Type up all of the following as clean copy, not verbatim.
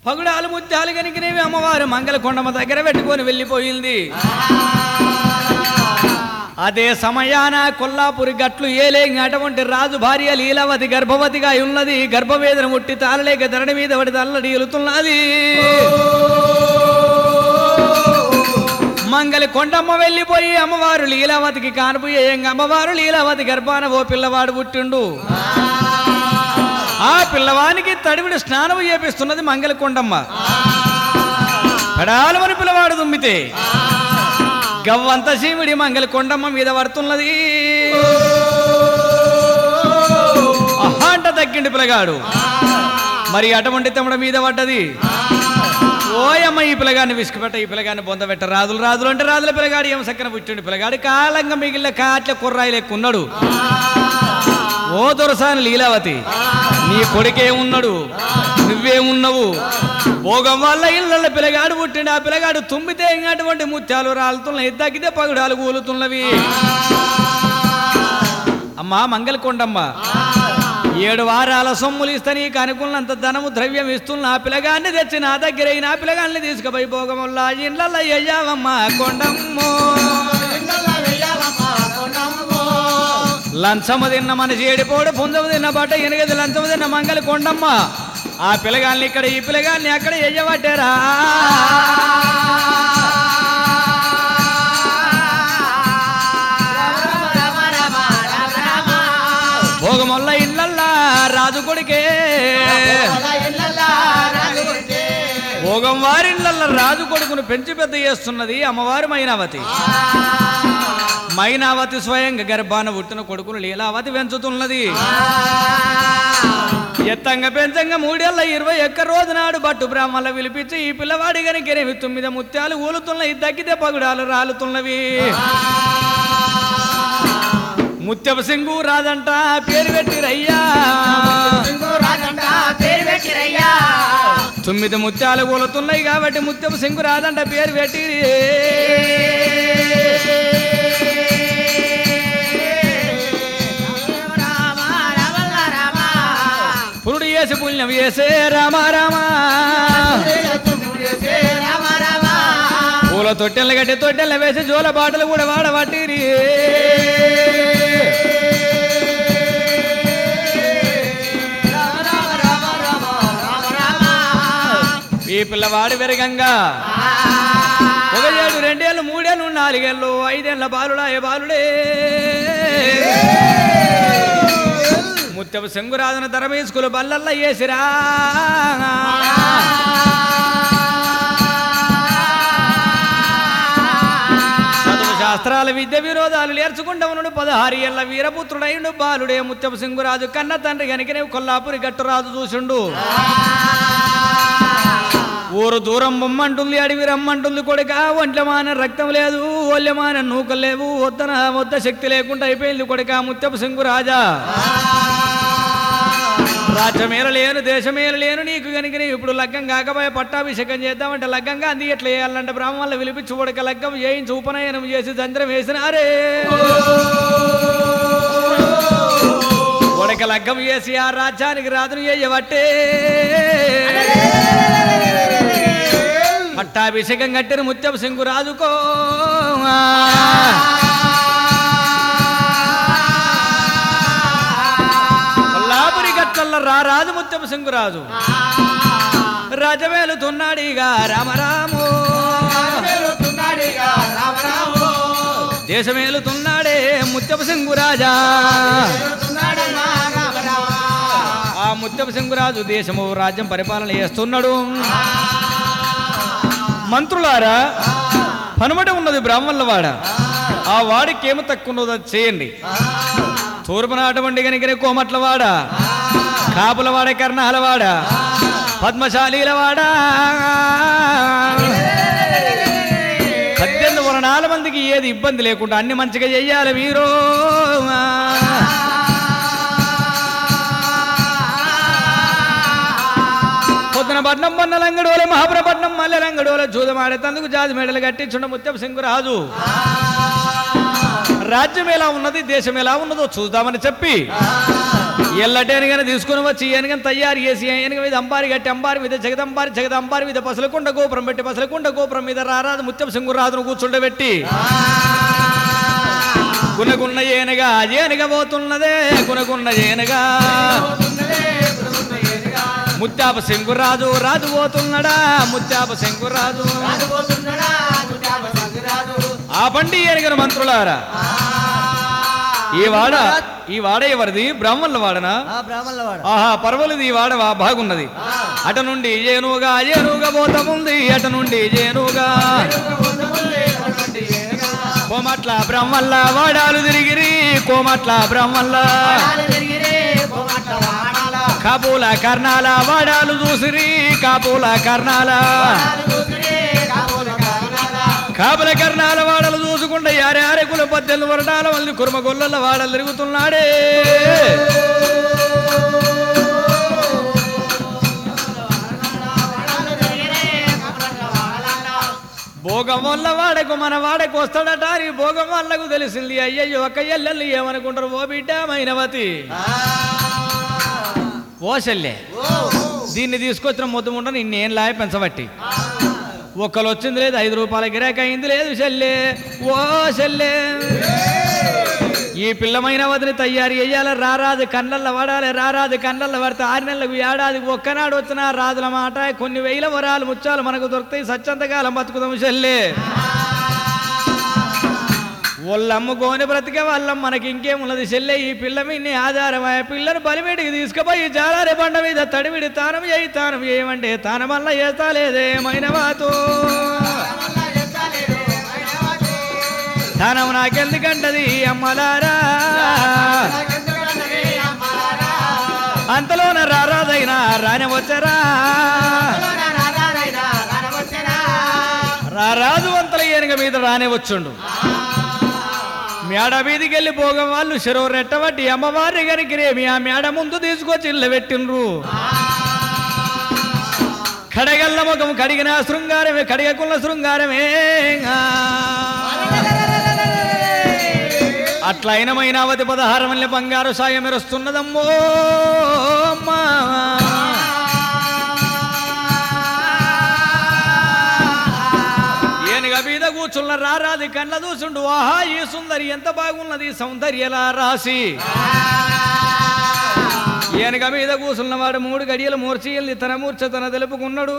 పగుడాలు ముత్యాలు కనికినేవి అమ్మవారు మంగళకొండమ్మ దగ్గర పెట్టుకొని వెళ్ళిపోయింది. అదే సమయాన కొల్లాపురి గట్లు ఏలేంగి అటువంటి రాజు భార్య లీలావతి గర్భవతిగా ఉన్నది. గర్భవేదన ముట్టి తాళలేక ధరణి మీద పడి తల్లడి ఎలుతున్నది. మంగళ కొండమ్మ వెళ్ళిపోయి అమ్మవారు లీలావతికి కానుపోయే అమ్మవారు లీలావతి గర్భాన ఓ పిల్లవాడు పుట్టిండు. ఆ పిల్లవానికి తడివిడి స్నానం చేపిస్తున్నది మంగళ కొండమ్మ. పడాలమని పిల్లవాడు దుమ్మితే గవ్వంత శివుడి మంగళ కొండమ్మ మీద పడుతున్నది. అహాంట తగ్గిండి పిల్లగాడు. మరి అటువంటి తమ్ముడ మీద పడ్డది. ఓయమ్మ ఈ పిల్లగాడిని విసుకుపెట్ట, ఈ పిల్లగాడిని బొందబెట్ట. రాజులు రాజులు అంటే రాజుల పిల్లగాడు ఏం సక్కన పుట్టిండు. పిల్లగాడు కాలంగా మిగిలిన కాట్ల కుర్రాయిలు ఎక్కున్నాడు. ఓ దొరసాని లీలావతి, నీ కొడుకే ఉన్నాడు, నువ్వే ఉన్నావు. భోగం వల్ల ఇళ్ళ పిల్లగాడు పుట్టిండు. ఆ పిల్లగాడు తుమ్మితే అటువంటి ముత్యాలు రాలుతున్నాయి, తగ్గితే పగుడాలు కూలుతున్నవి. అమ్మా మంగళ కొండమ్మ, 7 వారాల సొమ్ములు ఇస్తా, నీకు అనుకున్నంత ధనము ద్రవ్యం ఇస్తున్నా. ఆ పిల్లగాన్ని తెచ్చి నా దగ్గర నా పిల్లగాన్ని తీసుకుపోయి భోగం వల్ల ఇండ్ల అయ్యావమ్మ కొండమ్మో. లంచము తిన్న మనిషి ఏడిపోడు, పుంజము తిన్న బట్ట ఎనగది లంచము తిన్న మంగళ కొండమ్మ. ఆ పిల్లగాల్ని ఇక్కడ, ఈ పిల్లగాల్ని అక్కడ ఎయ్యబట్టారా. భోగమొల్ల ఇళ్ళల్లా రాజు కొడుకే, భోగం వారిళ్ళల్లా రాజు కొడుకును పెంచి పెద్ద చేస్తున్నది అమ్మవారు మైనావతి. మైనావతి స్వయంగా గర్భాన పుట్టిన కొడుకును లీలావతి పెంచుతున్నది. ఎత్తంగా పెంచంగా 3 ఏళ్ళ 21 రోజు నాడు బట్టు బ్రాహ్మణుల పిలిపించి ఈ పిల్లవాడి గనికి 9 ముత్యాలు ఊలుతున్నాయి, తగ్గితే పగుడాలు రాలుతున్నవి. ముత్యపు సింగు రాదంట పేరు పెట్టిరయ్యా, 9 ముత్యాలు ఊలుతున్నాయి కాబట్టి ముత్యపు సింగు రాదంట పేరు పెట్టి. పురుడు చేసి పుణ్యం చేసే రామ రామ, పూల తొట్టెలు కట్టి తొట్టెలు వేసి జోల బాటలు కూడా వాడబట్టిరి. ఈ పిల్లవాడు వెరగంగా 1 ఏడు 2 ఏళ్ళు 3 ఏళ్ళు 4 ఏళ్ళు 5 ఏళ్ళ బాలుడా ఏ బాలుడే. ముత్యపు శంగురాజును తరమేసుకులు బల్లల్లా వేసిరా. చదువు శాస్త్రాల విద్య విరోధాలు నేర్చుకుంటా ఉన్నాడు. 16 ఏళ్ళ వీరపుత్రుడైండు బాలుడే ముత్యపు సింగురాజు. కన్న తండ్రి కనుకనే కొల్లాపురి గట్టురాజు చూసిండు. ఊరు దూరం బొమ్మంటుంది, అడవి రమ్మంటుంది. కొడుక ఒంట్లమాన రక్తం లేదు, ఒళ్ళమాన నూకలు లేవు, వద్ద శక్తి లేకుండా అయిపోయింది కొడుక ముత్యపు సింగురాజా. రాజ్యమేల లేను, దేశమేల లేను, నీకు కనుక ఇప్పుడు లగ్గం కాకపోయే పట్టాభిషేకం చేద్దామంటే లగ్గంగా అంది ఎట్లా వేయాలంటే బ్రాహ్మణులు పిలిపించి ఉడక లగ్గం చేయించి ఉపనయనం చేసి తంత్రం వేసినారే. ఉడక లగ్గం చేసి ఆ రాజ్యానికి రాజును చేయబట్టే పట్టాభిషేకం కట్టిన ముత్యపు సింగు రాజుకో. కొల్లాపురి గట్ల రాజు ముత్యపు సింగురాజు రాజమేలుతున్నాడిగా రామరాము, దేశమేలుతున్నాడే ముత్యపు సింగురాజా. ఆ ముత్యపు సింగురాజు దేశము రాజ్యం పరిపాలన చేస్తున్నాడు. మంత్రులారా, పనుమట ఉన్నది బ్రాహ్మణుల వాడ, ఆ వాడికి ఏమి తక్కువ ఉన్నదో అది చేయండి. తూర్పున అటువంటి కనుకనే కోమట్ల వాడ, కాపుల వాడ, కర్ణాల వాడ, పద్మశాలీల వాడ, 18 వర్ణాల మందికి ఏది ఇబ్బంది లేకుండా అన్ని మంచిగా చెయ్యాలి మీరు. పట్నం పన్న లంగడోల మహాప్రపట్నం మల్లె రంగడోల జూదమాడేందుకు జాతి మేడలు కట్టించుండ ముత్యపు సింగురాజు. రాజ్యం ఎలా ఉన్నది, దేశం ఎలా ఉన్నదో చూద్దామని చెప్పి ఎల్లటేనుగని తీసుకుని వచ్చి ఏనుగని తయారు చేసి ఏనుగ మీద అంబారి కట్టి అంబారి మీద జగదంబారి మీద పసలకుండ గోపురం పెట్టి పసలకుండ గోపురం మీద రారాదు ముత్యం సింగురాదును కూర్చుండబెట్టి గునగున్న ఏనుగా ఏనుగ పోతున్నదే గునగున్న ఏనుగా ముత్యాప శంకురాజు రాజు పోతున్నాడా ముత్యాప శంకురాజు ఆ బండి ఏనుగను మంత్రులారా ఈ వాడ ఎవరిది బ్రాహ్మణుల వాడనా ఆహా పర్వాలేదు ఈ వాడ బాగున్నది అట నుండి ఏనుగా పోతముంది అట నుండి ఏనుగా కోమట్ల బ్రహ్మల్ల వాడాలు తిరిగిరి కోమట్ల బ్రహ్మల్ల కాబూల కర్ణాల వాడాలు చూసిరి కాబూల కర్ణాల కాబుల కర్ణాల వాడలు చూసుకుంటే యారెకుల 18 వరడాల మళ్ళీ కుర్మగొల్ల వాడలు తిరుగుతున్నాడే భోగం వల్ల వాడకు మన వాడకు వస్తాడట ఈ భోగం వాళ్ళకు తెలిసింది అయ్యయ్యో ఒక్క ఎల్లెల్లి ఏమనుకుంటారు ఓ బిడ్డ మైనవతి ఓ చెల్లె దీన్ని తీసుకొచ్చిన మొత్తం నిన్నేం లాయ పెంచబట్టి ఒక్కరు వచ్చింది లేదు 5 రూపాయల గిరాక అయింది లేదు చెల్లె ఓ చెల్లె ఈ పిల్లమైన వదిలి తయారు చేయాలి రారాదు కళ్ళల్లో పడాలి రారాదు కళ్ళల్లో పడితే 6 నెలలకు ఏడాదికి ఒక్కనాడు వచ్చిన రాజుల మాట కొన్ని వేల వరాలు ముచ్చాలు మనకు దొరుకుతాయి సత్యంతకాలం బతుకుదాం చెల్లె వాళ్ళమ్ముకోని బ్రతికే వాళ్ళం మనకి ఇంకేమున్నది చెల్లె ఈ పిల్ల మీద ఆధారమయ్యే పిల్లను బలివేడికి తీసుకుపోయి జాలారి బండ మీద తడివిడి తానం చేయమంటే తానం వల్ల చేస్తా లేదేమైనా వాతో తానం నాకెందుకంటది అమ్మలారా అంతలోన రారాదైనా రాని వచ్చరా రారాజు అంతల ఏనుగ మీద రానే వచ్చుండు మేడ మీదికి వెళ్ళి భోగం వాళ్ళు చెరువు రెట్టబట్టి అమ్మవారి గరికిరేమి ఆ మేడ ముందు తీసుకొచ్చి ఇళ్ళ పెట్టిండ్రు కడగల్ల ముఖం కడిగిన శృంగారమే కడిగకున్న శృంగారమే అట్లా అయిన మైనావతి 16 మల్లె బంగారు సాయం మెరుస్తున్నదమ్మో అమ్మా మీద కూర్చున్న రారాది కళ్ళ చూసుండు ఆహా ఈ సుందరి ఎంత బాగున్నది సౌందర్యలా రాసి ఏనుగ మీద కూర్చున్నవాడు 3 గడియలు మూర్చి తన మూర్ఛ తన తెలుపుకున్నాడు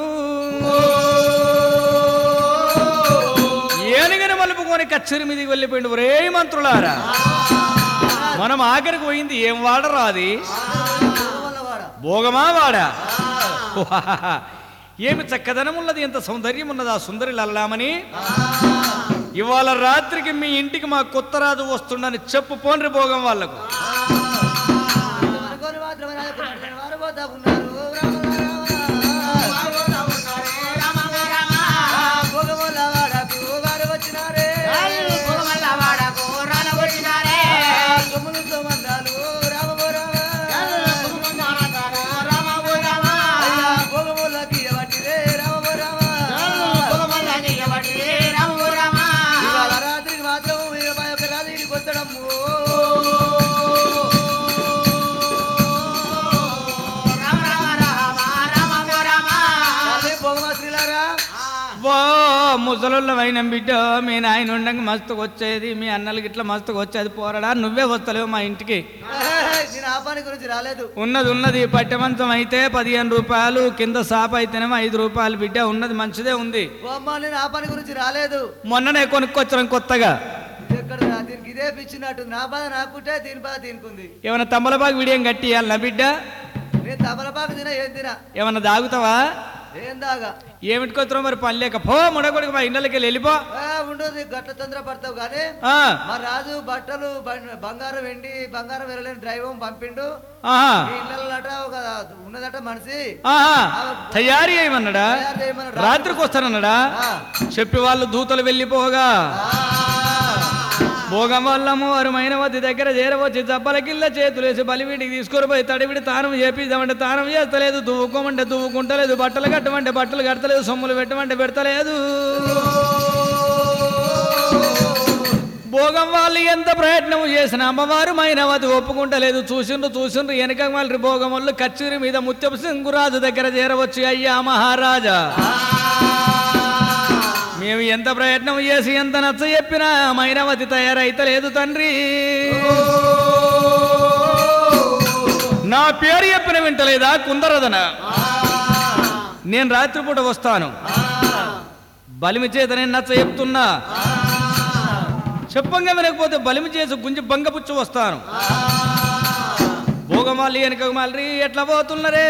ఏనుగని మలుపుకొని కచ్చరి మీదికి వెళ్ళిపోయిండు ఒరే మంత్రులారా మనం ఆఖరికి పోయింది ఏం వాడరా అది భోగమా వాడా ఏమి చక్కదనం ఉన్నది ఎంత సౌందర్యం ఉన్నది ఆ సుందరి లల్లామని ఇవాళ రాత్రికి మీ ఇంటికి మా కొత్త రాజు వస్తుండని చెప్పు పోన్రి భోగం వాళ్ళకు ముసలుళ్ళమైన బిడ్డ మీ నాయన ఉండగా మస్తుకు వచ్చేది మీ అన్నలకి ఇట్లా మస్తుకు వచ్చేది పోరాడా నువ్వే వస్తలేవు మా ఇంటికి ఉన్నది పట్టెమంచం అయితే 15 రూపాయలు కింద సాప అయితేనేమో 5 రూపాయలు బిడ్డ ఉన్నది మంచిదే ఉంది రాలేదు మొన్ననే కొనుక్కొచ్చాం కొత్తగా ఇదే పిచ్చినట్టు నా బాధ నాకుంటే దీని బాధ దీనికి ఏమన్నా తమలపాకు విడియం కట్టి ఇవ్వాలన్నా బిడ్డ నేను తమలపాకు తినా ఏం తినా ఏమన్నా దాగుతావా ఏం దాగా ఏమిటికొచ్చావు మరి పని లేక పో ముడగొడుకు మా ఇండ్లకి వెళ్ళిపో ఉండదు గట్ల తొందర పడతావు కానీ మా రాజు బట్టలు బంగారం వెండి బంగారం వెళ్ళలేని డ్రైవర్ పంపిండు ఇళ్ళట ఒక ఉన్నదట మనిషి తయారీ చేయమన్నాడా రాత్రికి వస్తానన్నాడా చెప్పి వాళ్ళు దూతలు వెళ్ళిపోగా భోగం వల్లము వారు మైనవతి దగ్గర చేరవచ్చి జబ్బల కిల్ల చేతులేసి బలివీడికి తీసుకొని పోయి తడివిడి తానం చేపిద్దామంటే తానం చేస్తలేదు దువ్వుకోమంటే దువ్వుకుంటలేదు బట్టలు కట్టమంటే బట్టలు కట్టలేదు సొమ్ములు పెట్టమంటే పెడతలేదు భోగం వాళ్ళు ఎంత ప్రయత్నం చేసిన అమ్మవారు మైనవతి ఒప్పుకుంటలేదు. చూసిండ్రు వెనక మళ్ళీ భోగం వాళ్ళు కచ్చూరి మీద ముత్యపు సింగురాజు దగ్గర చేరవచ్చు. అయ్యా మహారాజా, మేము ఎంత ప్రయత్నం చేసి ఎంత నచ్చ చెప్పినా మైనవతి తయారైతలేదు తండ్రి. నా పేరు చెప్పిన వింటలేదా కుందరదన? నేను రాత్రిపూట వస్తాను, బలిమి చేత నేను నచ్చ చెప్తున్నా. చెప్పంగా వినకపోతే బలిమి చేసి గుంజి బంగపుచ్చు వస్తాను. భోగమాలి వెనక మళ్ళీ ఎట్లా పోతున్నరే?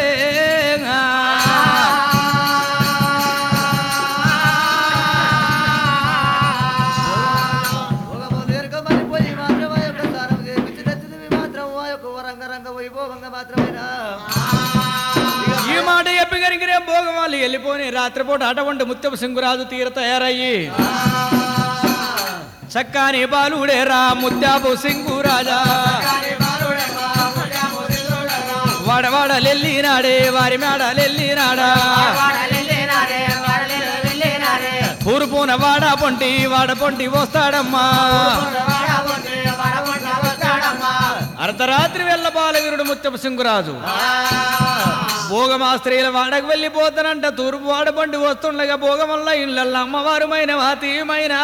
ఈ మాట చెప్పి కనుకనే భోగమాలి వెళ్ళిపోని రాత్రిపూట అటువంటి ముత్యపు సింగురాజు తీర తయారయ్యి చక్కాని బాలుడేరా ముత్యాపు సింగురాజా వాడవాడలెల్లినాడే వారి మేడలెల్లినాడా పూర్పున వాడ పొంటి వస్తాడమ్మా. అర్ధరాత్రి వెళ్ళ బాలవీరుడు ముత్యపు సింగురాజు భోగమా స్త్రీల వాడకు వెళ్ళిపోతానంట. తూర్పు వాడబండి వస్తుండగా భోగం వల్ల ఇళ్ళల్లో అమ్మవారు మైనవతిమైనా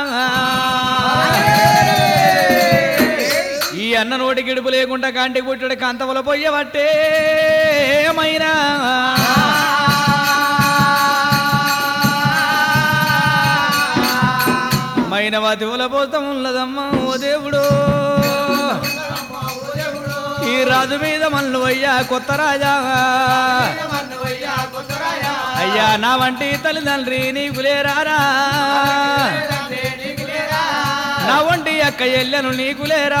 ఈ అన్న నోటి గిడుపు లేకుండా కంటికి పుట్టడు కంతవల పొయ్యబట్టే మైనా మైనవతి ఉలపోతం ఉన్నదమ్మా. ఓ దేవుడు, ఈ రాజు మీద మన్ను అయ్యా కొత్త రాజా. అయ్యా నా వంటి తల్లిదండ్రి నీకు లేరారా, నా వంటి అక్క ఎల్లెను నీకు లేరా.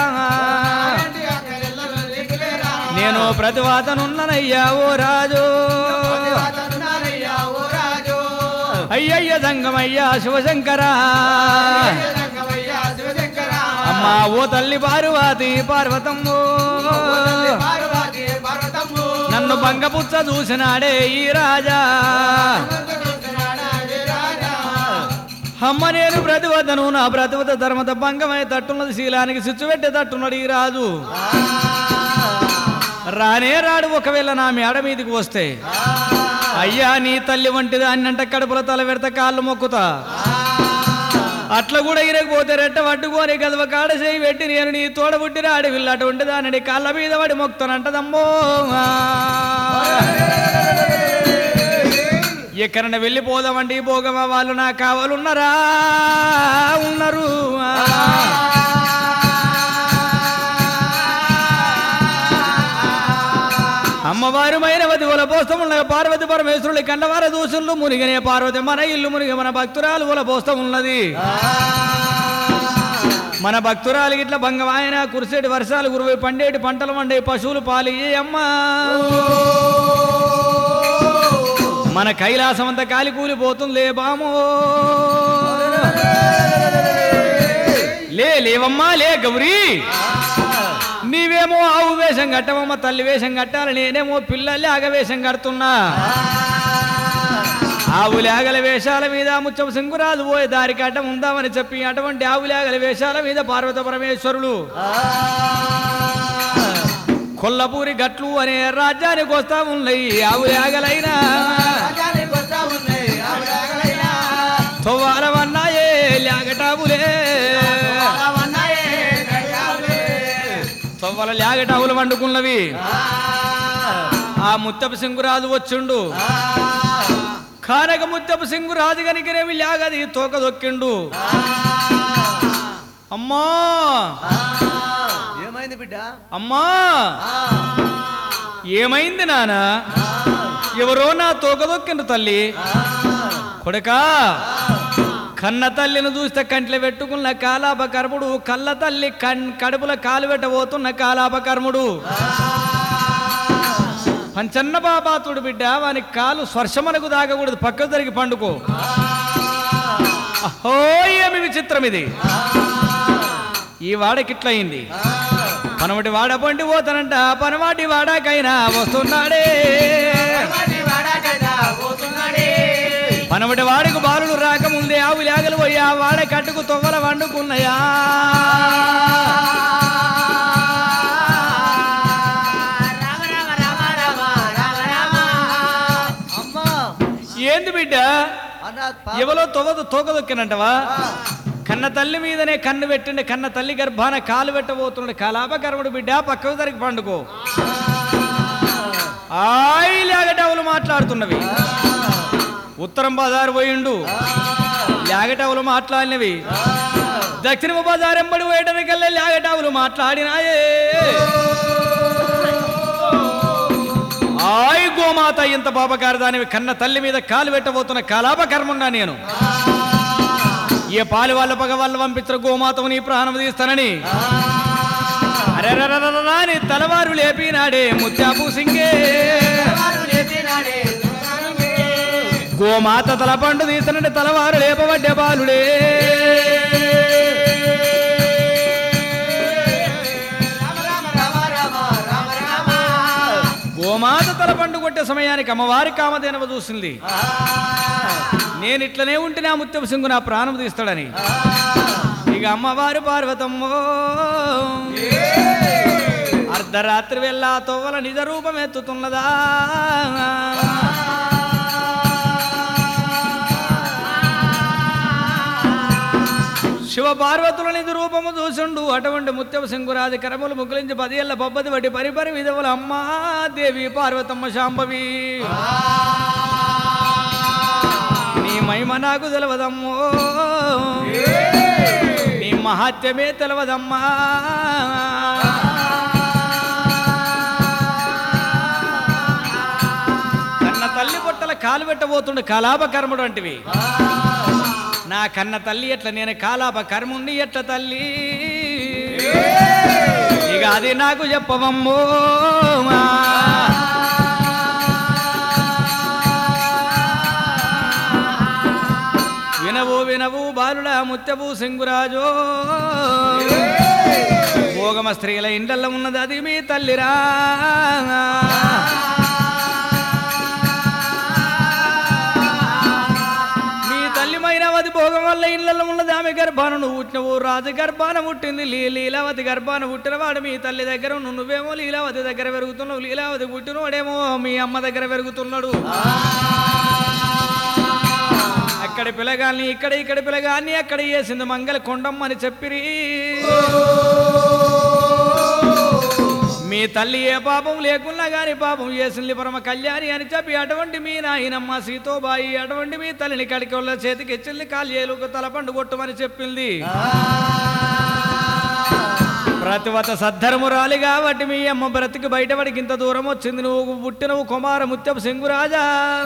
నేను ప్రతివాతనున్ననయ్యా ఓ రాజు. అయ్యయ్య సంగమయ్యా శివశంకరా. అమ్మా ఓ తల్లి పార్వతమ్ము నన్ను బంగపుచ్చ చూసినాడే ఈ రాజా. అమ్మ నేను ప్రతివదను, నా ప్రతివత ధర్మత భంగమై తట్టున్నది శీలానికి సిచ్చు పెట్టే తట్టున్నాడు ఈ రాజు. రానే రాడు ఒకవేళ నా మేడ మీదికి వస్తే అయ్యా నీ తల్లి వంటిది అన్నంట కడుపుల తల పెడతా కాళ్ళు మొక్కుతా. అట్లా కూడా ఇరకపోతే రెట్ట పట్టుకొని గదవ కాడ చేయి పెట్టి నేను నీ తోడబుట్టిన అడవిల్లు అటువంటి దాని కాళ్ళ మీద పడి మొక్కుతానంటదమ్మో. ఎక్కడన్నా వెళ్ళిపోదామండి భోగమా వాళ్ళు నా కావాలన్నారా ఉన్నారు. అమ్మవారు మైనవతి ఉలపోస్తమున్న పార్వతి పరమేశ్వరుడి కండవార దూసులు మునిగనే పార్వతి మన ఇల్లు మునిగ మన భక్తురాలు ఉలపోస్తం ఉన్నది. మన భక్తురాలు ఇట్లా భంగమాయన కురిసేటి వర్షాలు గురువై పండేటి పంటలు వండే పశువులు పాలు అమ్మా. మన కైలాసం అంతా కాలి కూలిపోతుంది బామో. లేవమ్మా లే గౌరీ, నీవేమో ఆవు వేషం కట్టమమ్మ తల్లి వేషం కట్టాలి, నేనేమో పిల్లల్లాగ వేషం కడుతున్నా. ఆవులాగల వేషాల మీద ముత్యపు సింగురాజు పోయి దారికి అడ్డం ఉందామని చెప్పి అటువంటి ఆవులాగల వేషాల మీద పార్వత పరమేశ్వరులు కొల్లపూరి గట్లు అనే రాజ్యానికి వస్తా ఉన్నాయి. ఆవులాగలైనా తొవ్వాలవన్నాయే లాగటావులే, తొవ్వల లాగటావులు వండుకున్నవి. ఆ ముత్యపు సింగురాజు వచ్చిండు. కానక ముత్యపు సింగురాజు కనికరేమి లాగది తోక దొక్కిండు. అమ్మా ఏమైంది బిడ్డ? అమ్మా ఏమైంది నానా? ఎవరో నా తోక దొక్కిండు తల్లి. కొడుకా కన్న తల్లిని చూస్తే కంట్లో పెట్టుకున్న కాలాపకర్ముడు, కళ్ళ తల్లి కడుపుల కాలు పెట్టబోతున్న కాలాపకర్ముడు. పంచన్న బాబాతుడు బిడ్డ, వాని కాలు స్వర్శమనకు దాగకూడదు, పక్కకు జరిగి పండుకో. అహో ఏమి విచిత్రం ఇది! ఈ వాడకిట్లయింది. పనమటి వాడ పండి పోతానంట, పనవాటి వాడాకైనా వస్తున్నాడే. మనవటి వాడికి బాలుడు రాకముందే ఆవు లేగలు పోయి ఆ వాడ కట్టుకు తొవ్వల వండుకున్నాయా ఏంది బిడ్డ ఎవరో తోకదొక్కినంటవా కన్న తల్లి మీదనే కన్ను పెట్టండి కన్న తల్లి గర్భాన కాలు పెట్టబోతున్నాడు కలాపకర్ముడు బిడ్డ పక్కకు తరికి పండుకో ఆయి లేగటవులు మాట్లాడుతున్నవి ఉత్తరం బజారు పోయిండు లేగటవులు మాట్లాడినవి దక్షిణ బజారు ఎంబడి పోయడానికల్లా లేగటవులు మాట్లాడినాయే ఆయి గోమాత ఇంత బాబగారు దానివి కన్న తల్లి మీద కాలు పెట్టబోతున్న కలాపకర్మున్నా నేను ఏ పాలు వాళ్ళ పగ వాళ్ళు పంపించిన గోమాతవు నీ ప్రాణం తీస్తానని అరే తలవారు లేపినాడే ముత్యాపు సింగే గోమాత తల పండు తీస్తానంటే తలవారు లేపబడ్డే బాలుడే గోమాత తల పండు కొట్టే సమయానికి అమ్మవారి కామధేనవ చూసింది నేను ఇట్లనే ఉంటే నా ముత్యపు సింగు నా ప్రాణం తీస్తాడని ఇక అమ్మవారు పార్వతమ్మో అర్ధరాత్రి వెళ్ళ తోవల నిజ రూపం ఎత్తుతున్నదా శివ పార్వతుల నిజ రూపము చూసిండు అటువంటి ముత్యపు సింగురాది కరములు ముగ్గులించి 10 ఏళ్ల బొబ్బది వడ్డి పరిపరి విధవుల అమ్మా దేవి పార్వతమ్మ శాంభవి నీ మహిమ నాకు తెలవదమ్మో నీ మహాత్యమే తెలవదమ్మా కన్న తల్లి పొట్టల కాలు పెట్టబోతుండే కలాపకర్ముడు అంటివి నా కన్న తల్లి ఎట్ల నేను కాలాప కర్ముండి ఎట్ల తల్లి ఇక అది నాకు చెప్పవమ్మో వినవు బాలుడా ముత్యపు సింగురాజో భోగమ స్త్రీల ఇండ్లలో ఉన్నది అది మీ తల్లిరా లీలావతి భోగం వల్ల ఇళ్లలో ఉన్నది ఆమె గర్భాన నువ్వు పుట్టినవు రాజు గర్భాన పుట్టింది లీలావతి గర్భాన పుట్టినవాడు మీ తల్లి దగ్గర నువ్వేమో లీలావతి దగ్గర పెరుగుతున్నావు లీలావతి పుట్టినవాడేమో మీ అమ్మ దగ్గర పెరుగుతున్నాడు అక్కడ పిల్లగాన్ని ఇక్కడ పిల్లగాన్ని అక్కడ వేసింది మంగళ కొండమ్మని చెప్పిరి మీ తల్లి ఏ పాపం లేకున్నా గాని పాపం చేసింది పరమ కళ్యాణి అని చెప్పి అటువంటి మీ నాయనమ్మ సీతోబాయి అటువంటి మీ తల్లిని కడికోళ్ళ చేతికి ఇచ్చింది కాల్యేలుకు తల పండు కొట్టమని చెప్పింది ప్రతివత సద్ధర్మురాలి కాబట్టి మీ అమ్మ బ్రతికి బయటపడికి ఇంత దూరం వచ్చింది నువ్వు పుట్టినవు కుమార ముత్యపు సింగురాజా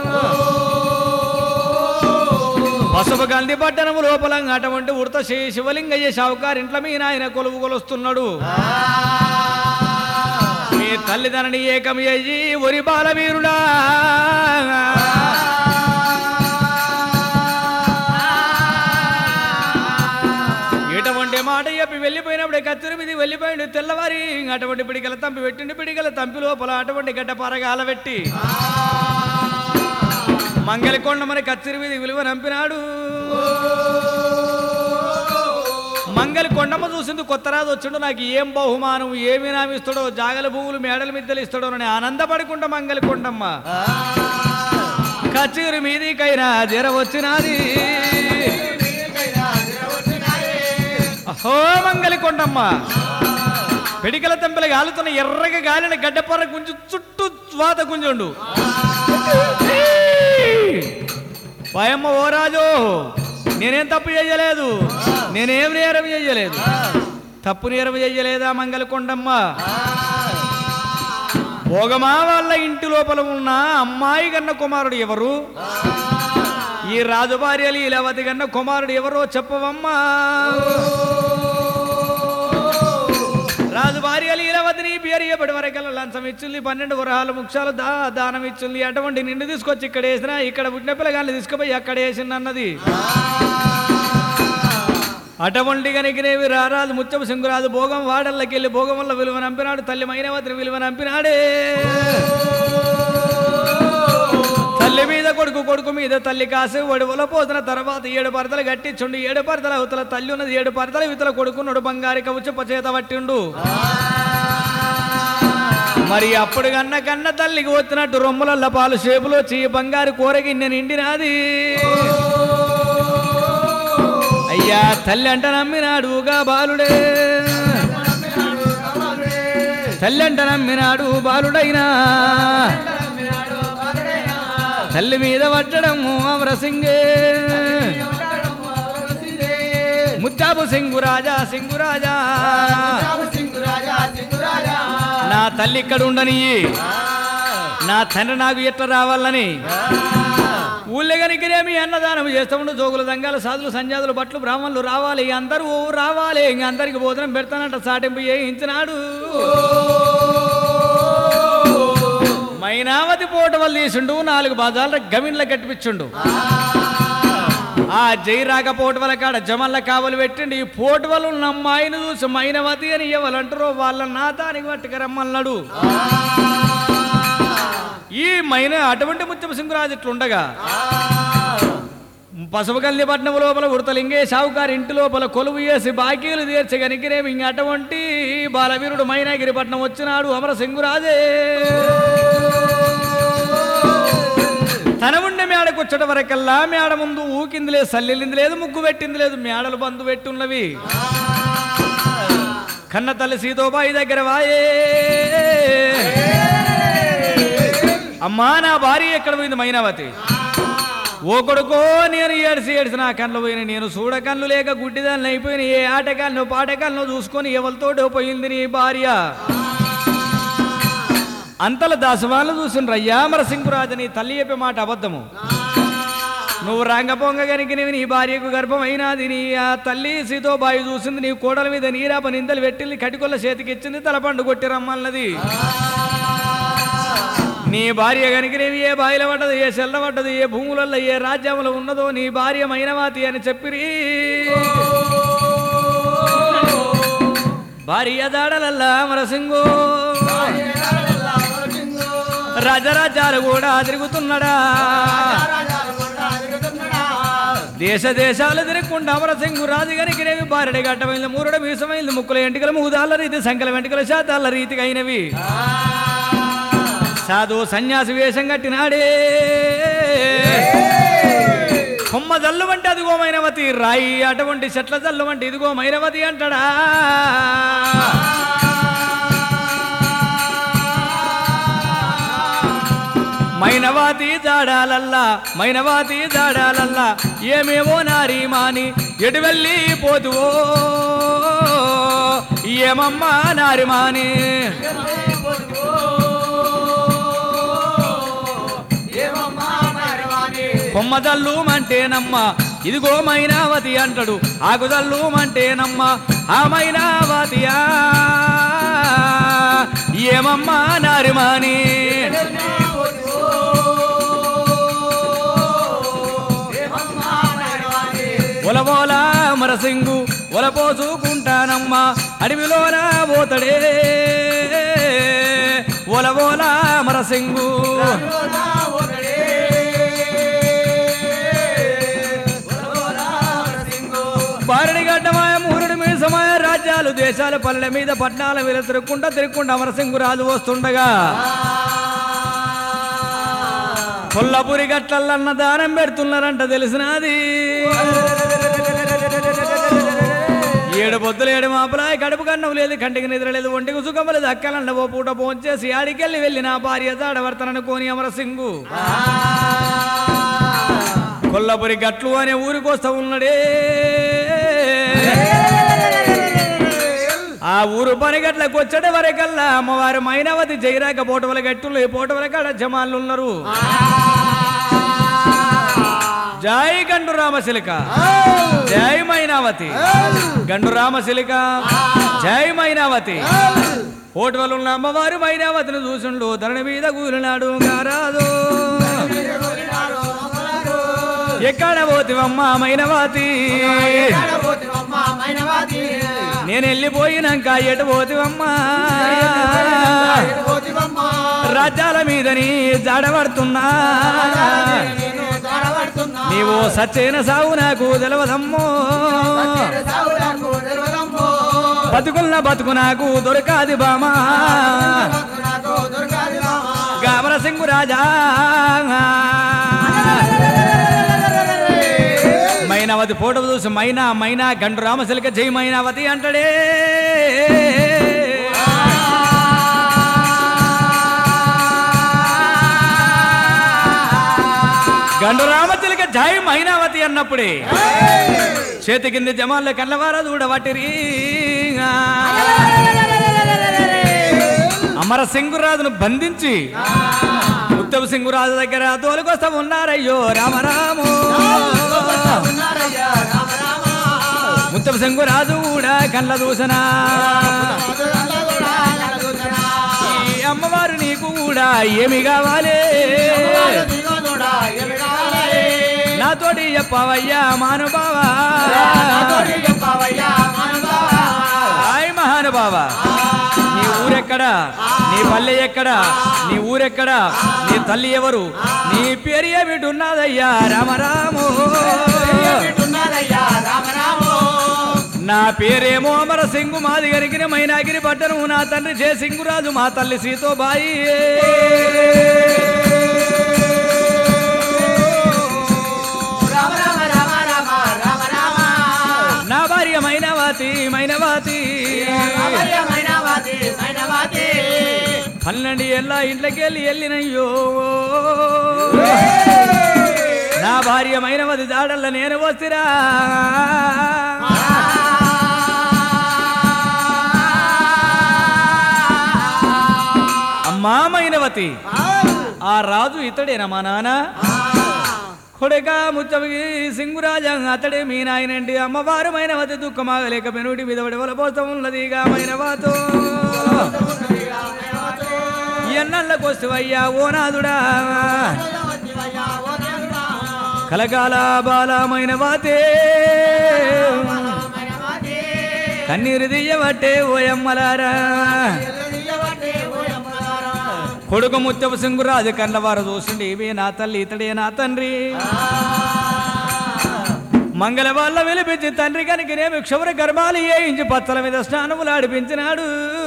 పసుపు గంధి పట్టణము లోపల అటువంటి ఉడత శివలింగయ్య షావుకారింట్లో మీ నాయన కొలువు కొలుస్తున్నాడు మీ తల్లిదండ్రుని ఏకం అయ్యి ఒరి బాలవీరుడా ఇటువంటి మాట చెప్పి వెళ్ళిపోయినప్పుడే కత్తిరి మీద వెళ్ళిపోయిండు తెల్లవారి అటువంటి పిడికల తంపి పెట్టిండి పిడికల తంపి లోపల అటువంటి గడ్డ పరగాల పెట్టి మంగళకొండ మన కత్తిరి మీద విలువ నంపినాడు మంగళకొండమ్మ చూసింది కొత్త రాజు వచ్చిండు నాకు ఏం బహుమానం ఏమి నామిస్తాడో జాగల భూములు మేడల మిద్దెలు ఇస్తాడో అని ఆనందపడుకుంటా మంగళకొండమ్మ కచ్చిరి మీదికైనా జర వచ్చినది అహో మంగళకొండమ్మ పిడికల తెంపల గాలుతున్న ఎర్రగా గాలిన గడ్డపర్ర గుంజు చుట్టూ వాత గుంజుండు భయమ్మ ఓ రాజు నేనేం తప్పు చేయలేదు నేనేం నేరం చేయలేదు తప్పు నేరం చేయలేదా మంగళకొండమ్మ భోగమా వాళ్ళ ఇంటి లోపల ఉన్న అమ్మాయి కన్న కుమారుడు ఎవరు ఈ రాజు భార్య లీలావతి కన్న కుమారుడు ఎవరో చెప్పవమ్మా రాజు భార్య లీలావతిని పేరు ఎప్పటి వరకల్లా లంచం ఇచ్చింది 12 వరహాల ముక్షాలు దానం ఇచ్చింది అటువంటి నిన్ను తీసుకొచ్చి ఇక్కడ వేసినా ఇక్కడ పుట్టిన పిల్లగాన్ని తీసుకుపోయి అక్కడ వేసింది అన్నది అటువంటి కనికినేవి రారాజు ముత్యపు సింగురాజు భోగం వాడల్లోకి వెళ్ళి భోగం వల్ల విలువ నంపినాడు తల్లి మైనవతిని విలువ నంపినాడే తల్లి మీద కొడుకు, కొడుకు మీద తల్లి కాసి ఒడివల పోసిన తర్వాత 7 పరదలు కట్టించుండు. 7 పరదల అవతల తల్లి ఉన్నది, 7 పరదల ఇవతల కొడుకున్నాడు. బంగారి కవుచు పచేత పట్టిండు. మరి అప్పుడు కన్న తల్లికి వచ్చినట్టు రొమ్ములల్ల పాలు షేపులు వచ్చి బంగారు కూరగిన్నె నిండినాది. అయ్యా తల్లి అంట నమ్మినాడుగా బాలుడే, తల్లి అంట నమ్మినాడు బాలుడైనా. తల్లి మీద పట్టడము అమరసింగే, ముత్తాబు సింగురాజా సింగురాజా. నా తల్లి ఇక్కడ ఉండని, నా తండ్రి నాకు ఎట్లా రావాలని ఊళ్ళో కనుకనేమి అన్నదానం చేస్తాము. జోగుల దంగాలు సాధులు సంజాదులు బట్లు బ్రాహ్మణులు రావాలి, అందరూ రావాలి. ఇంక అందరికి భోజనం పెడతానంట సాటింపు చేయించినాడు. మైనావతి పోటవలు తీసుండు, 4 బాజాల గమిన్ల కట్టిపించుండు. ఆ జైరాక పోటవల కాడ జమల్ల కావలు పెట్టండి. ఈ పోటవలు ఉన్న అమ్మాయిని చూసి మైనవతి అని ఎవరంటారో వాళ్ళ నాతానికి పట్టుకరమ్మన్నాడు. ఈ మైన అటువంటి ముత్యపు సింగురాజు ఇట్లుండగా పసుపుకల్లి పట్నం లోపల ఉడతలింగే షావుకారి ఇంటి లోపల కొలువు చేసి బాకీలు తీర్చగనికినేమి ఇంక అటువంటి బాలవీరుడు మైనాగిరి పట్నం వచ్చినాడు అమర సింగురాజే. తన ఉండే మేడకు వచ్చట వరకల్లా మేడ ముందు ఊకింది లేదు, సల్లెలింది లేదు, ముగ్గు పెట్టింది లేదు, మేడలు బంధు పెట్టున్నవి. కన్న తల్లి సీతోబాయి దగ్గర వాయే, అమ్మా నా భార్య ఎక్కడ పోయింది మైనావతి? ఓ కొడుకో నేను ఏడిసి నా కళ్ళు పోయిన, నేను చూడ కళ్ళు లేక గుడ్డిదాన్ని అయిపోయిన, ఏ ఆటకాలను పాటకాలను చూసుకొని ఎవరితోటో పోయింది నీ భార్య. అంతల దాసవాళ్ళు చూసిన రయ్యా అమరసింగురాజు, నీ తల్లి చెప్పే మాట అబద్ధము. నువ్వు రంగపొంగ గనికి నీ భార్యకు గర్భం అయినాది. నీ ఆ తల్లి సీతోబాయి చూసింది, నీ కోడల మీద నీరాప నిందలు పెట్టింది, కటికొల్ల చేతికి ఇచ్చింది, తలపండు కొట్టి రమ్మన్నది. నీ భార్య కనుకనేవి ఏ బాయిల పడ్డదు, ఏ చెల్ల పడ్డదు, ఏ భూములలో ఏ రాజ్యంలో ఉన్నదో నీ భార్య మైనవాతి అని చెప్పిరి. భార్య దాడలల్లా అమరసింగు రాజరాజ్యాలు కూడా తిరుగుతున్నాడా, దేశ దేశాలు తిరగకుండా అమరసింగు రాజు గనికినేవి భార్యడి గట్టమైంది, మూరుడ మీసమైంది, ముక్కుల ఎంటికలు మూదాల రీతి, సంఖ్యల వెంటికల శాతాల రీతికి అయినవి. సాధు సన్యాసి వేషం కట్టినాడే, కొమ్మ జల్లు వంటి అదిగో మైనవతి, రాయి అటువంటి చెట్ల జల్లు వంటి ఇదిగో మైనవతి అంటాడా. మైనవాతి జాడాలల్లా, మైనవాతి జాడాలల్లా, ఏమేవో నారీమాని ఎటు వెళ్ళి పోతువో, ఏమమ్మా నారిమాని. కొమ్మదల్లు మంటేనమ్మ ఇదిగో మైనావతి అంటాడు, ఆకుదల్లు మంటేనమ్మ ఆ మైనావతియా, ఏమమ్మా నారిమాని. ఒలబోల అమరసింగు ఒలపోసుకుంటానమ్మా, అడవిలోన పోతడే ఒలబోల అమరసింగు. బారడి గడ్డమాయ మూరుడి మీసమాయ రాజ్యాలు దేశాల పల్లెల మీద పట్నాల మీద తిరుక్కుంటా అమరసింగు రాజు వస్తుండగా కొల్లపురి గట్లన్న దానం పెడుతున్నారంట తెలిసినది. 7 పొద్దులు 7 మాపలాయ, కడుపు కన్నం లేదు, కంటికి నిద్ర లేదు, ఒంటికి సుఖం లేదు, అక్కలన్న ఓ పూట పోంచేసి ఆడికెళ్ళి వెళ్ళి నా భార్య జాడవర్తననుకోని అమరసింగు కొల్లపురి గట్లు అనే ఊరికొస్తా ఉన్నాడే. ఆ ఊరు పనిగట్లకు వచ్చేట వరకల్లా అమ్మవారు మైనావతి జైరాక పోటవల గట్టులు, ఈ పోటవల కాడ జమాన్లు ఉన్నారు. జై గండు రామశిలిక, జై మైనావతి, గండు రామశిలిక, జై మైనావతి. పోటవలు ఉన్న అమ్మవారు మైనావతిని చూసిండు, ధరణి మీద కూలినాడు గారాదు. ఎక్కడ పోతివమ్మా మైనవాతి, నేను వెళ్ళిపోయినాక ఎటు పోతివమ్మా రాజ్యాల మీదని జాడబడుతున్నా నీవు సచ్చైన సాగు నాకు తెలవదమ్మో బతుకున్న బతుకు నాకు దొరకాది బామా గామర సింగు రాజా మైనావతి ఫోటో చూసి మైనా మైనా గండు రామశిలిక జై మైనావతి అంటాడే గండు రామశిలిక జై మైనావతి అన్నప్పుడే చేతి కింది జమాల్లో కళ్ళవార చూడబట్టిరి అమర సింగురాజును బంధించి ముత్తపు సింగురాజు దగ్గర తోలుకొస్తా ఉన్నారయ్యో రామరాము ముత్తపు సింగురాజు కూడా కళ్ళ దూసనా ఈ అమ్మవారు నీకు కూడా ఏమి కావాలి నాతోటి చెప్పవయ్యా మానుబావా హాయ్ మహానుబావా నీ ఊరెక్కడా నీ పల్లె ఎక్కడా నీ ఊరెక్కడా నీ తల్లి ఎవరు నీ పేరు ఏమిటున్నదయ్యా రామరాము నా పేరేమో అమర సింగు మాది గరిగిన మైనాగిరి పట్టను నా తండ్రి జయ సింగురాజు మా తల్లి సీతోబాయి నా భార్య మైనావతి మైనావతి 12 ఏళ్ళ ఇంట్లోకి వెళ్ళినయ్యో నా భార్య మైనవతి జాడల్ల నేను వస్తురా అమ్మా మైనవతి ఆ రాజు ఇతడేనా మా నాన్న కొడగా ముచ్చవి సింగురాజా అతడే మీ నాయనండి అమ్మవారు మైనవతి దుఃఖమాగలేక పెనుడి మీద వల పోతం ఉన్నదిగా మైనవాతో ఎన్నళ్ళకొస్తవయ్యా ఓ నాదుడా కలకాల బాలమైన వాతే కన్నీరు దియ్యబట్టే ఓయమ్మలారా కొడుకు ముత్తపు సింగురాజు కన్నవారు చూసిండి ఇవే నా తల్లి ఇతడే నా తండ్రి మంగళ వాళ్ళ వెలిపించి తండ్రి కనుకనేమి క్షౌర గర్భాలు వేయించి పచ్చల మీద స్నానములు ఆడిపించినాడు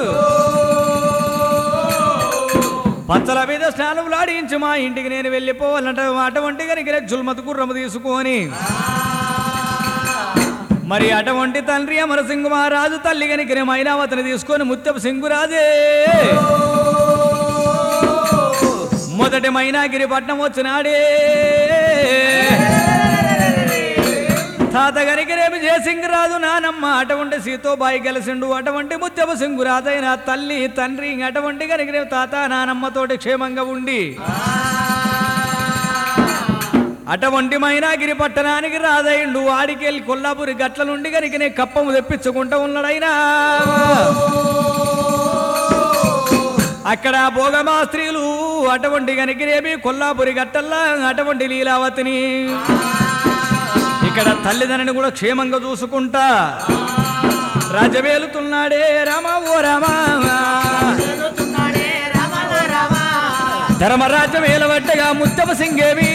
పచ్చల మీద స్నానములు ఆడించి మా ఇంటికి నేను వెళ్ళిపోవాలంట అటువంటి కనుక జుల్మతు గుర్రము తీసుకొని మరి అటువంటి తండ్రి అమరసింగు మహారాజు తల్లి కనుక మైనావతిని తీసుకొని ముత్తపు సింగురాజే మొదటి మైనాగిరి పట్నం వచ్చినాడే తాత గనికిరేమి జయసింగరాజు నానమ్మ అటువంటి సీతోబాయి గెలిసిండు అటువంటి ముత్యపు సింగురాజైన తల్లి తండ్రి అటువంటి గనికిరేమి తాత నానమ్మతోటి క్షేమంగా ఉండి అటువంటి మైనాగిరి పట్టణానికి రాజయిండు వాడికెళ్ళి కొల్లాపురి గట్ల నుండి గనికనే కప్పము తెప్పించుకుంటూ ఉన్నాడైనా అక్కడ భోగమా స్త్రీలు అటువంటి గనికిరేమి కొల్లాపురి గట్టల్లా అటువంటి లీలావతిని ఇక్కడ తల్లిదండ్రుని కూడా క్షేమంగా చూసుకుంటా రాజవేలుతున్నాడే రామ ఓ రామ ధర్మరాజ్యం ఏలవట్టగా ముత్తపు సింగేవి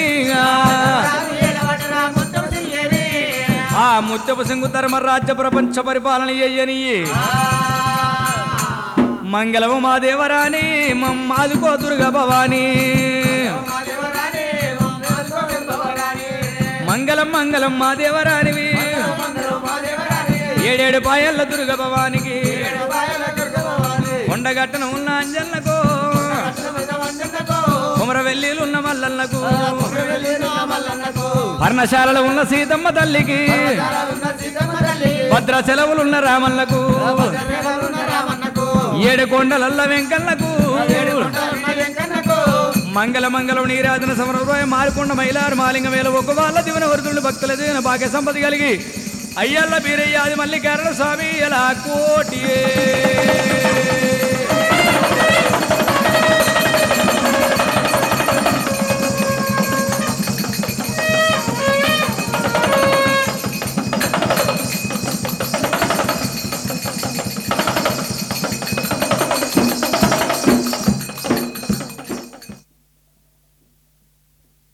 ఆ ముత్తపు సింగు ధర్మరాజ్య ప్రపంచ పరిపాలన చెయ్యని మంగళము మా దేవరాని మాదుకో దుర్గ భవాని మంగళం మంగళం మా దేవరానివి ఏడేడు పాయల్ల దుర్గ భవానికి కొండగట్టన ఉన్న అంజన్నకు కుమరవెల్లిలు ఉన్న మల్లన్నకు పర్ణశాలలో ఉన్న సీతమ్మ తల్లికి భద్ర సెలవులున్న రామన్నకు ఏడు కొండలల్ల వెంకన్నకు మంగళ మంగళం నీరాజన సమరయ మారికొండ మైలారు మాలింగ వేల ఒక వాళ్ళ దివన వరుదులు భక్తుల దిన భాగ్య సంపద కలిగి అయ్యల్ల బీరయ్యాది మల్లికారణ స్వామి ఎలా కోటి